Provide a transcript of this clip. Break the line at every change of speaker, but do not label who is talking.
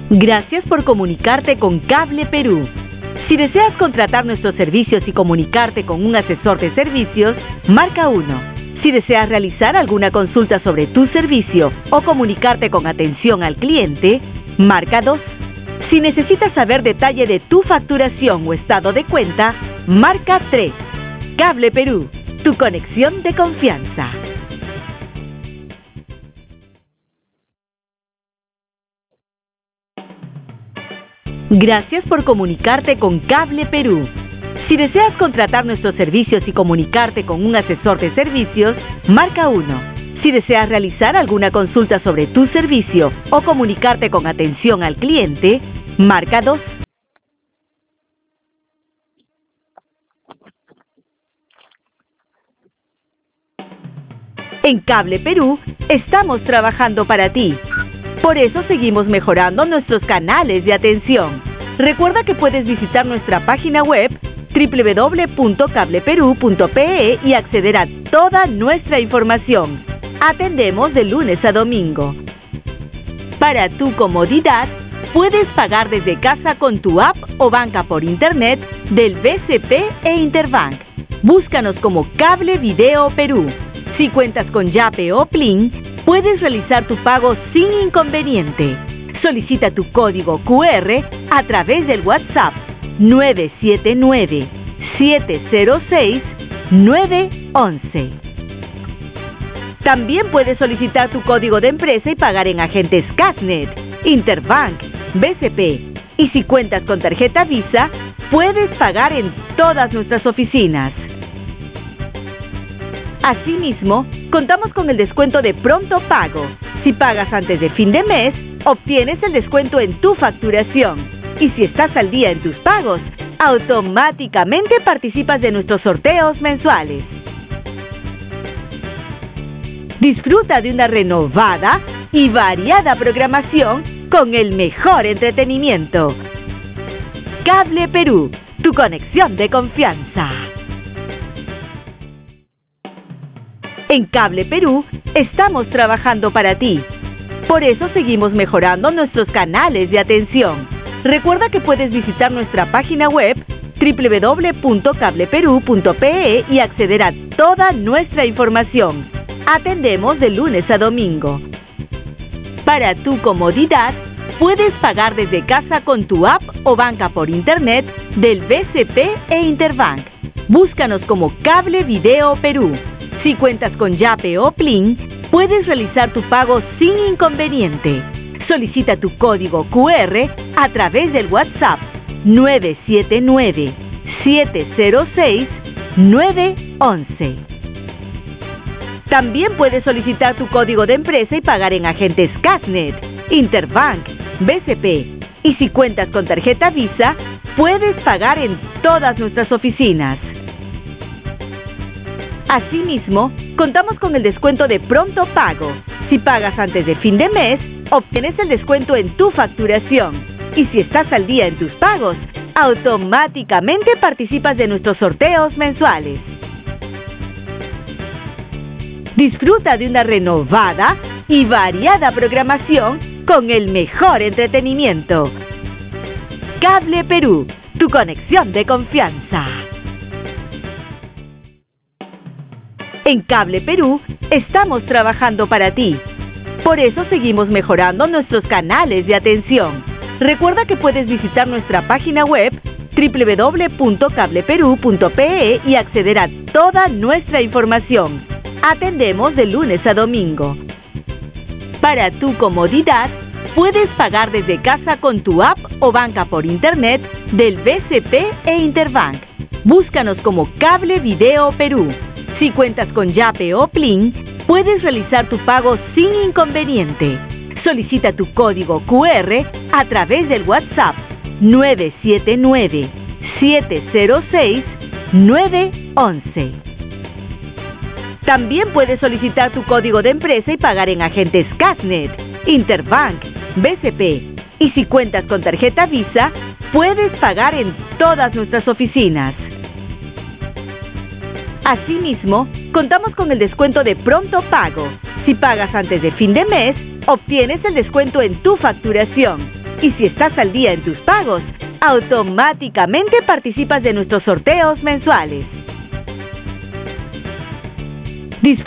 Gracias por comunicarte con Cable Perú. Si deseas contratar nuestros servicios y comunicarte con un asesor de servicios, marca 1. Si deseas realizar alguna consulta sobre tu servicio o comunicarte con atención al cliente, marca 2. Si necesitas saber detalle de tu facturación o estado de cuenta, marca 3. Cable Perú, tu conexión de confianza. Gracias por comunicarte con Cable Perú. Si deseas contratar nuestros servicios y comunicarte con un asesor de servicios, marca 1. Si deseas realizar alguna consulta sobre tu servicio o comunicarte con atención al cliente, marca 2. En Cable Perú, estamos trabajando para ti. Por eso seguimos mejorando nuestros canales de atención. Recuerda que puedes visitar nuestra página web www.cableperú.pe y acceder a toda nuestra información. Atendemos de lunes a domingo. Para tu comodidad, puedes pagar desde casa con tu app o banca por internet del BCP e Interbank. Búscanos como Cable Video Perú. Si cuentas con Yape o Plin, puedes realizar tu pago sin inconveniente. Solicita tu código QR a través del WhatsApp 979-706-911. También puedes solicitar tu código de empresa y pagar en agentes Casnet, Interbank, BCP. Y si cuentas con tarjeta Visa, puedes pagar en todas nuestras oficinas. Asimismo, contamos con el descuento de pronto pago. Si pagas antes de fin de mes, obtienes el descuento en tu facturación. Y si estás al día en tus pagos, automáticamente participas de nuestros sorteos mensuales. Disfruta de una renovada y variada programación con el mejor entretenimiento. Cable Perú, tu conexión de confianza. En Cable Perú, estamos trabajando para ti. Por eso seguimos mejorando nuestros canales de atención. Recuerda que puedes visitar nuestra página web www.cableperú.pe y acceder a toda nuestra información. Atendemos de lunes a domingo. Para tu comodidad, puedes pagar desde casa con tu app o banca por internet del BCP e Interbank. Búscanos como Cable Video Perú. Si cuentas con Yape o Plin, puedes realizar tu pago sin inconveniente. Solicita tu código QR a través del WhatsApp 979-706-911. También puedes solicitar tu código de empresa y pagar en agentes Casnet, Interbank, BCP. Y si cuentas con tarjeta Visa, puedes pagar en todas nuestras oficinas. Asimismo, contamos con el descuento de pronto pago. Si pagas antes de fin de mes, obtienes el descuento en tu facturación. Y si estás al día en tus pagos, automáticamente participas de nuestros sorteos mensuales. Disfruta de una renovada y variada programación con el mejor entretenimiento. Cable Perú, tu conexión de confianza. En Cable Perú, estamos trabajando para ti. Por eso seguimos mejorando nuestros canales de atención. Recuerda que puedes visitar nuestra página web www.cableperú.pe y acceder a toda nuestra información. Atendemos de lunes a domingo. Para tu comodidad, puedes pagar desde casa con tu app o banca por internet del BCP e Interbank. Búscanos como Cable Video Perú. Si cuentas con Yape o Plin, puedes realizar tu pago sin inconveniente. Solicita tu código QR a través del WhatsApp 979-706-911. También puedes solicitar tu código de empresa y pagar en agentes Casnet, Interbank, BCP. Y si cuentas con tarjeta Visa, puedes pagar en todas nuestras oficinas. Asimismo, contamos con el descuento de pronto pago. Si pagas antes de fin de mes, obtienes el descuento en tu facturación. Y si estás al día en tus pagos, automáticamente participas de nuestros sorteos mensuales.